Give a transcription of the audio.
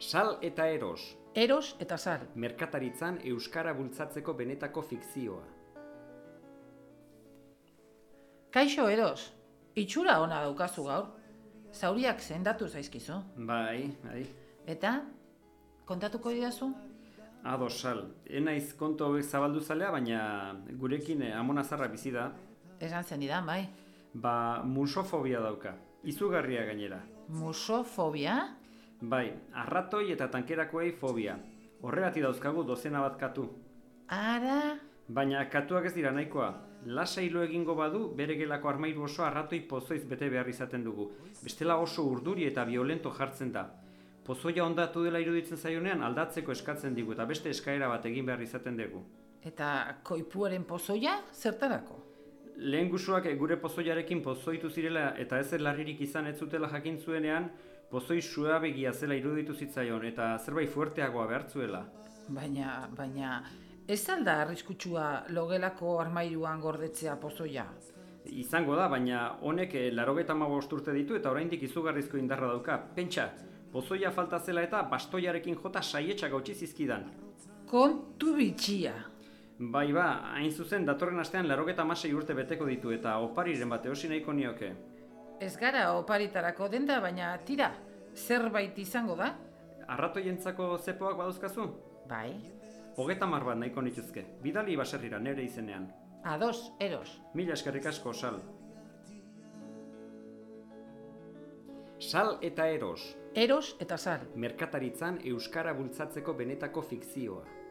Sal eta eros, Eros eta sal. merkataritzan euskara bultzatzeko benetako fikzioa. Kaixo Eros, itxura ona daukazu gaur. Zauriak sendatu zaizkizu. Bai. Eta, kontatuko didazu? Ados, Sal. Enaiz kontu hauek zabaldu zalea, baina gurekin amona zarra bizi da. Esan zenidan, bai. Musofobia dauka. Izugarria gainera. Musofobia? Bai, arratoi eta tankerakoei fobia. Horregatik dauzkagu dozena bat katu. Ara, Baina katuak ez dira nahikoa. Lasailo egingo badu, bere gelako armairu oso arratoi pozoiz bete behar izaten dugu. Bestela oso urduri eta violento jartzen da. Pozoia ondatu dela iruditzen zaionean aldatzeko eskatzen digu eta beste eskaera bat egin behar izaten dugu. eta koipuaren pozoia zertarako? Lehen gusuak gure pozoiarekin pozoitu zirela eta ez larririk izan ez zutela jakin zuenean, pozoi suabegia zela iruditu zitzaion eta zerbait fuerteagoa behartzuela. Baina, ez alda arriskutsua logelako armairuan gordetzea pozoia? Izango da, baina honek 95 urte ditu eta oraindik izugarrizko indarra dauka. Pentsa, pozoia falta zela eta bastoiarekin jota saietsak hautsi zizkidan. Kontu bitxia. Bai, hain zuzen datorren astean 96 urte beteko ditu eta opariren bat eosi nahiko nioke. Ez gara oparitarako denda, baina tira, zerbait izango da? Arratoientzako zepoak badauzkazu? Bai. 30 bat nahiko nituzke. Bidali baserrira nere izenean. Ados, Eros. Mila eskerrik asko, Sal. Sal eta eros, Eros eta sal. merkataritzan euskara bultzatzeko benetako fikzioa.